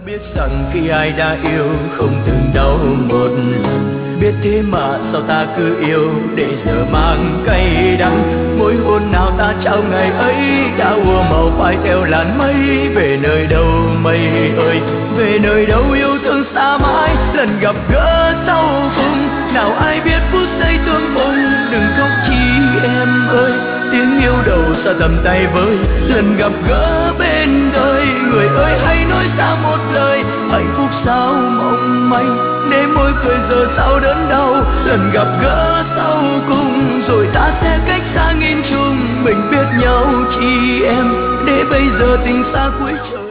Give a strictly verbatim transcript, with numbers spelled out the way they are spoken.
Biết rằng khi ai đã yêu không từng đau một lần, biết thế mà sao ta cứ yêu để giờ mang cay đắng. Mỗi hôn nào ta trao ngày ấy đã ua màu phai theo làn mây. Về nơi đâu mây ơi, về nơi đâu yêu thương xa mãi. Lần gặp gỡ sau cùng nào ai biết phút giây tương phùng. Đừng khóc chi em ơi, tiếng yêu đầu xa tầm tay với. Lần gặp gỡ bên đời, người ơi hãy nói ra một lời. Hạnh phúc sao mong manh, để môi cười giờ sao đớn đau. Lần gặp gỡ sau cùng rồi ta sẽ cách xa nghìn trùng. Mình biết nhau chi em, để bây giờ tình xa cuối trời.